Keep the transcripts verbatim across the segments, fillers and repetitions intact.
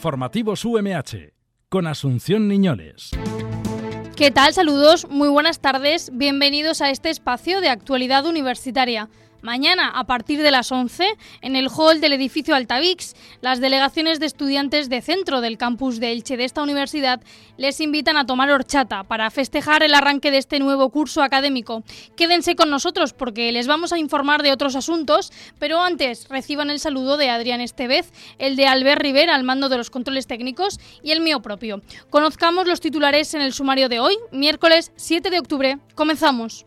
Informativos U M H, con Asunción Niñoles. ¿Qué tal? Saludos, muy buenas tardes, bienvenidos a este espacio de actualidad universitaria. Mañana, a partir de las once, en el hall del edificio Altavix, las delegaciones de estudiantes de centro del campus de Elche de esta universidad les invitan a tomar horchata para festejar el arranque de este nuevo curso académico. Quédense con nosotros porque les vamos a informar de otros asuntos, pero antes reciban el saludo de Adrián Estevez, el de Albert Rivera al mando de los controles técnicos y el mío propio. Conozcamos los titulares en el sumario de hoy, miércoles siete de octubre. Comenzamos.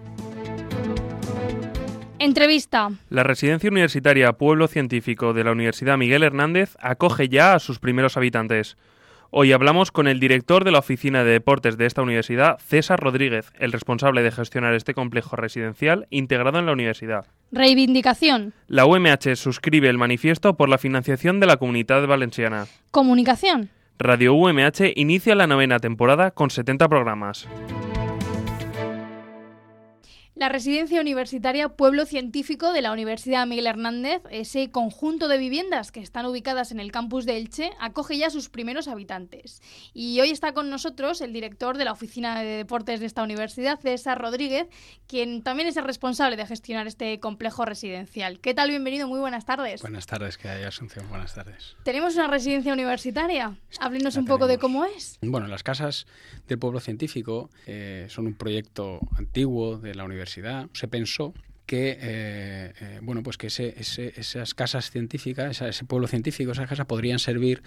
Entrevista. La residencia universitaria Pueblo Científico de la Universidad Miguel Hernández acoge ya a sus primeros habitantes. Hoy hablamos con el director de la Oficina de Deportes de esta universidad, César Rodríguez, el responsable de gestionar este complejo residencial integrado en la universidad. Reivindicación. La U M H suscribe el manifiesto por la financiación de la Comunitat Valenciana. Comunicación. Radio U M H inicia la novena temporada con setenta programas. La residencia universitaria Pueblo Científico de la Universidad Miguel Hernández, ese conjunto de viviendas que están ubicadas en el campus de Elche, acoge ya sus primeros habitantes. Y hoy está con nosotros el director de la Oficina de Deportes de esta universidad, César Rodríguez, quien también es el responsable de gestionar este complejo residencial. ¿Qué tal? Bienvenido, muy buenas tardes. Buenas tardes, que hay Asunción, buenas tardes. Tenemos una residencia universitaria. Háblenos un poco de cómo es. Bueno, las casas del Pueblo Científico eh, son un proyecto antiguo de la universidad. Se pensó que eh, eh, bueno pues que ese, ese, esas casas científicas, esa, ese pueblo científico, esas casas podrían servir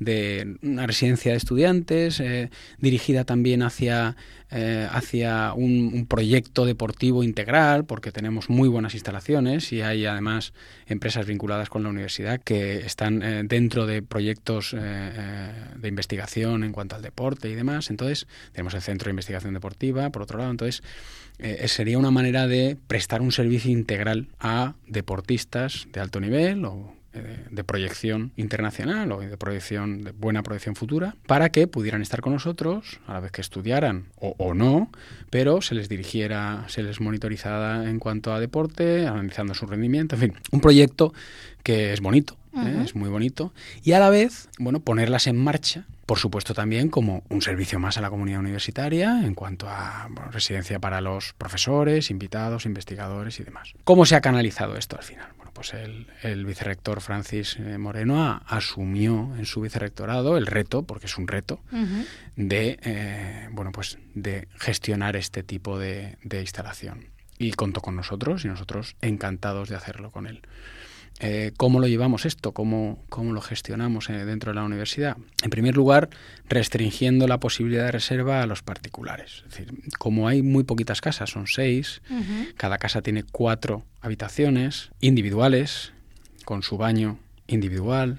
de una residencia de estudiantes, eh, dirigida también hacia, eh, hacia un, un proyecto deportivo integral, porque tenemos muy buenas instalaciones y hay además empresas vinculadas con la universidad que están eh, dentro de proyectos eh, eh, de investigación en cuanto al deporte y demás. Entonces tenemos el Centro de Investigación Deportiva, por otro lado, entonces Eh, sería una manera de prestar un servicio integral a deportistas de alto nivel o eh, de proyección internacional o de proyección de buena proyección futura, para que pudieran estar con nosotros a la vez que estudiaran o, o no, pero se les dirigiera, se les monitorizara en cuanto a deporte, analizando su rendimiento, en fin, un proyecto que es bonito. ¿Eh? Es muy bonito, y a la vez, bueno, ponerlas en marcha, por supuesto también como un servicio más a la comunidad universitaria en cuanto a bueno, residencia para los profesores, invitados, investigadores y demás. ¿Cómo se ha canalizado esto al final? Bueno, pues el, el vicerrector Francis Moreno a, asumió en su vicerrectorado el reto, porque es un reto, uh-huh. de eh, bueno, pues de gestionar este tipo de, de instalación. Y contó con nosotros, y nosotros encantados de hacerlo con él. Eh, ¿Cómo lo llevamos esto? ¿Cómo, cómo lo gestionamos eh, dentro de la universidad? En primer lugar, restringiendo la posibilidad de reserva a los particulares. Es decir, como hay muy poquitas casas, son seis, uh-huh. cada casa tiene cuatro habitaciones individuales, con su baño individual,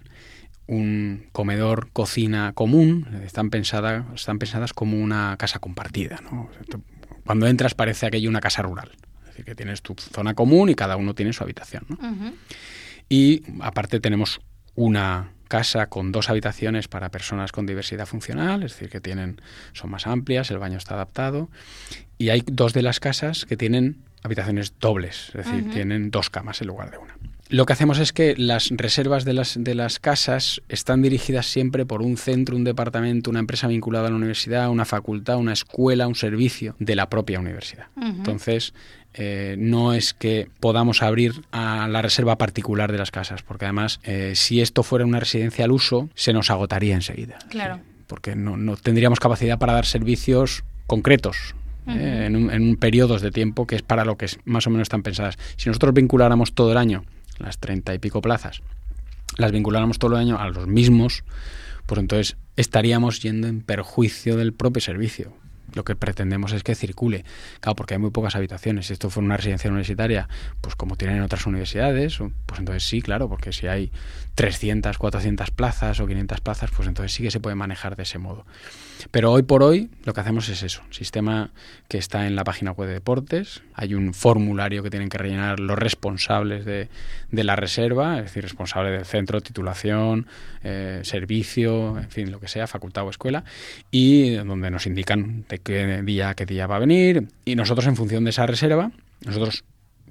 un comedor, cocina común, están pensadas, están pensadas como una casa compartida, ¿no? Cuando entras parece aquello una casa rural. Es decir, que tienes tu zona común y cada uno tiene su habitación, ¿no? Uh-huh. Y aparte tenemos una casa con dos habitaciones para personas con diversidad funcional, es decir, que tienen son más amplias, el baño está adaptado, y hay dos de las casas que tienen habitaciones dobles, es decir, uh-huh. tienen dos camas en lugar de una. Lo que hacemos es que las reservas de las, de las casas están dirigidas siempre por un centro, un departamento, una empresa vinculada a la universidad, una facultad, una escuela, un servicio de la propia universidad. Uh-huh. Entonces, eh, no es que podamos abrir a la reserva particular de las casas, porque además, eh, si esto fuera una residencia al uso, se nos agotaría enseguida. Claro. ¿Sí? Porque no, no tendríamos capacidad para dar servicios concretos. Uh-huh. eh, en, un, en un periodos de tiempo que es para lo que es, más o menos están pensadas. Si nosotros vinculáramos todo el año las treinta y pico plazas, las vinculáramos todo el año a los mismos, pues entonces estaríamos yendo en perjuicio del propio servicio. Lo que pretendemos es que circule. Claro, porque hay muy pocas habitaciones. Si esto fuera una residencia universitaria, pues como tienen otras universidades, pues entonces sí, claro, porque si hay trescientas, cuatrocientas plazas o quinientas plazas, pues entonces sí que se puede manejar de ese modo. Pero hoy por hoy lo que hacemos es eso, sistema que está en la página web de deportes, hay un formulario que tienen que rellenar los responsables de, de la reserva, es decir, responsable del centro, titulación, eh, servicio, en fin, lo que sea, facultad o escuela, y donde nos indican de qué día, qué día va a venir, y nosotros en función de esa reserva, nosotros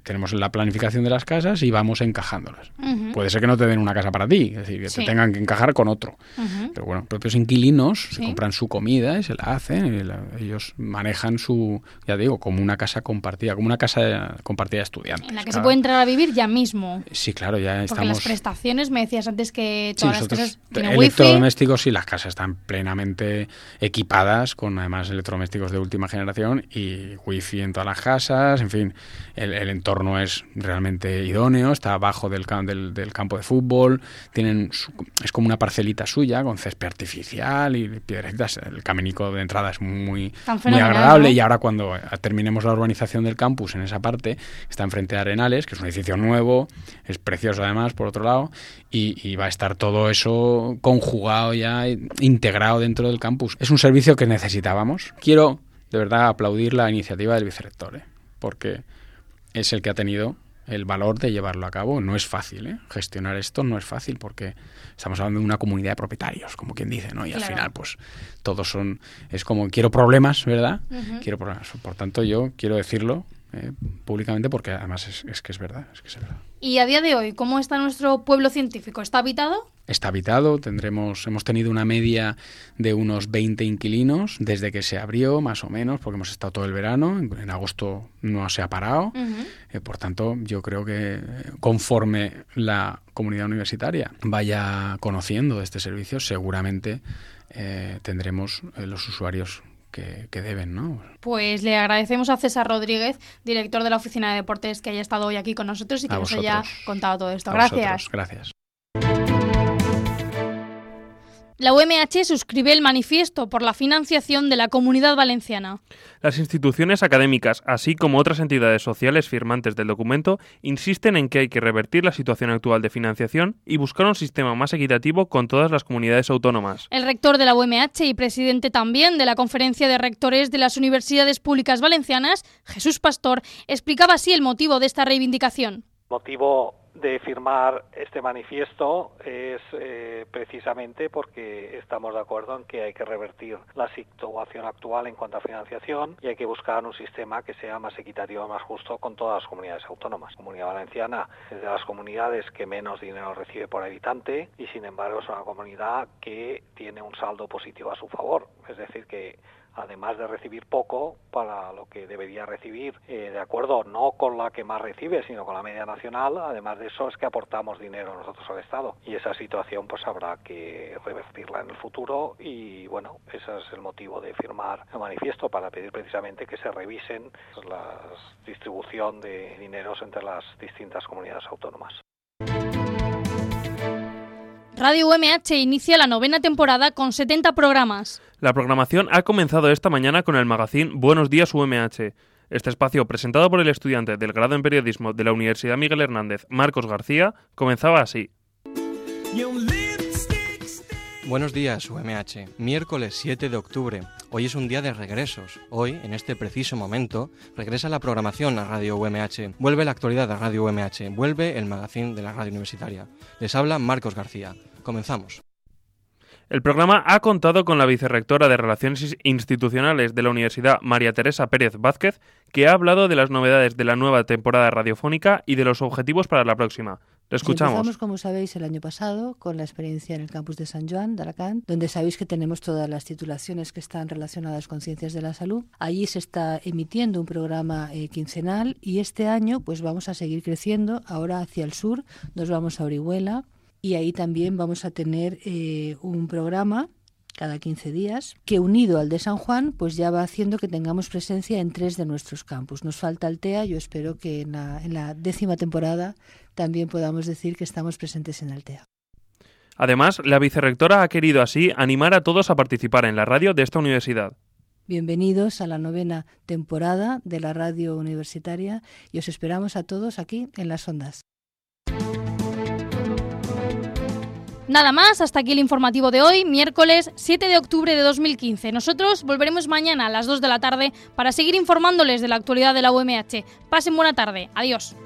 tenemos la planificación de las casas y vamos encajándolas. Uh-huh. Puede ser que no te den una casa para ti, es decir, que Sí. te tengan que encajar con otro. Uh-huh. Pero bueno, propios inquilinos Sí. se compran su comida y se la hacen, y la- ellos manejan su, ya digo, como una casa compartida, como una casa compartida de estudiantes. En la que Cada- se puede entrar a vivir ya mismo. Sí, claro, ya Porque estamos... las prestaciones, me decías antes que Sí, todas las nosotros, casas tienen wifi. electrodomésticos y las casas están plenamente equipadas con además electrodomésticos de última generación y wifi en todas las casas, en fin, el, el entorno es realmente idóneo, está abajo del, cam- del, del campo de fútbol, tienen su- es como una parcelita suya con césped artificial y piedrecitas, el caminico de entrada es muy, Tan muy fenomenal, agradable, ¿no? y ahora cuando terminemos la urbanización del campus en esa parte, está enfrente de Arenales, que es un edificio nuevo, es precioso además por otro lado, y, y va a estar todo eso conjugado ya, integrado dentro del campus. Es un servicio que necesitábamos. Quiero de verdad aplaudir la iniciativa del vicerrector, ¿eh? Porque es el que ha tenido el valor de llevarlo a cabo. No es fácil, ¿eh? Gestionar esto no es fácil porque estamos hablando de una comunidad de propietarios, como quien dice, ¿no? Y al Claro. final, pues, todos son... Es como, quiero problemas, ¿verdad? Ujú. Quiero problemas. Por tanto, yo quiero decirlo eh, públicamente porque además es, es que es verdad, es que es verdad. Y a día de hoy, ¿cómo está nuestro pueblo científico? ¿Está habitado? Está habitado, tendremos, hemos tenido una media de unos veinte inquilinos desde que se abrió, más o menos, porque hemos estado todo el verano, en, en agosto no se ha parado. Ujú. Eh, por tanto, yo creo que eh, conforme la comunidad universitaria vaya conociendo este servicio, seguramente eh, tendremos eh, los usuarios que, que deben, ¿no? Pues le agradecemos a César Rodríguez, director de la Oficina de Deportes, que haya estado hoy aquí con nosotros y que A nos haya vosotros. contado todo esto. A Gracias. vosotros. Gracias. La U M H suscribe el manifiesto por la financiación de la Comunidad Valenciana. Las instituciones académicas, así como otras entidades sociales firmantes del documento, insisten en que hay que revertir la situación actual de financiación y buscar un sistema más equitativo con todas las comunidades autónomas. El rector de la U M H y presidente también de la Conferencia de Rectores de las Universidades Públicas Valencianas, Jesús Pastor, explicaba así el motivo de esta reivindicación. Motivo de firmar este manifiesto es eh, precisamente porque estamos de acuerdo en que hay que revertir la situación actual en cuanto a financiación y hay que buscar un sistema que sea más equitativo, más justo con todas las comunidades autónomas. La Comunidad Valenciana es de las comunidades que menos dinero recibe por habitante y sin embargo es una comunidad que tiene un saldo positivo a su favor, es decir que además de recibir poco para lo que debería recibir, eh, de acuerdo no con la que más recibe, sino con la media nacional, además de eso es que aportamos dinero nosotros al Estado. Y esa situación pues habrá que revertirla en el futuro y bueno, ese es el motivo de firmar el manifiesto, para pedir precisamente que se revisen la distribución de dineros entre las distintas comunidades autónomas. Radio U M H inicia la novena temporada con setenta programas. La programación ha comenzado esta mañana con el magazine Buenos Días U M H. Este espacio, presentado por el estudiante del grado en periodismo de la Universidad Miguel Hernández, Marcos García, comenzaba así. Buenos días, U M H. Miércoles siete de octubre. Hoy es un día de regresos. Hoy, en este preciso momento, regresa la programación a Radio U M H. Vuelve la actualidad a Radio U M H. Vuelve el magazine de la radio universitaria. Les habla Marcos García. Comenzamos. El programa ha contado con la vicerrectora de Relaciones Institucionales de la Universidad, María Teresa Pérez Vázquez, que ha hablado de las novedades de la nueva temporada radiofónica y de los objetivos para la próxima. Le escuchamos. Empezamos, como sabéis, el año pasado con la experiencia en el campus de San Joan de Alacant, donde sabéis que tenemos todas las titulaciones que están relacionadas con ciencias de la salud. Allí se está emitiendo un programa eh, quincenal y este año pues vamos a seguir creciendo. Ahora hacia el sur nos vamos a Orihuela y ahí también vamos a tener eh, un programa cada quince días, que unido al de San Juan, pues ya va haciendo que tengamos presencia en tres de nuestros campus. Nos falta Altea, yo espero que en la, en la décima temporada también podamos decir que estamos presentes en Altea. Además, la vicerrectora ha querido así animar a todos a participar en la radio de esta universidad. Bienvenidos a la novena temporada de la radio universitaria y os esperamos a todos aquí en las ondas. Nada más, hasta aquí el informativo de hoy, miércoles siete de octubre de dos mil quince. Nosotros volveremos mañana a las dos de la tarde para seguir informándoles de la actualidad de la U M H. Pasen buena tarde. Adiós.